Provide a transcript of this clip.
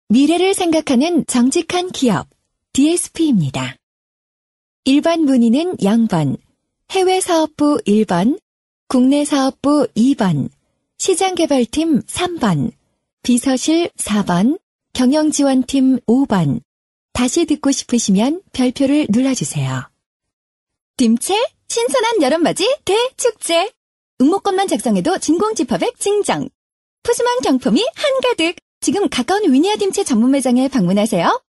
미래를 생각하는 정직한 기업 DSP입니다. 1번 문의는 0번, 해외사업부 1번, 국내사업부 2번, 시장개발팀 3번, 비서실 4번, 경영지원팀 5번. 다시 듣고 싶으시면 별표를 눌러주세요. 딤체 신선한 여름맞이 대축제. 응모권만 작성해도 진공지퍼백 증정. 푸짐한 경품이 한가득. 지금 가까운 위니아 딤체 전문 매장에 방문하세요.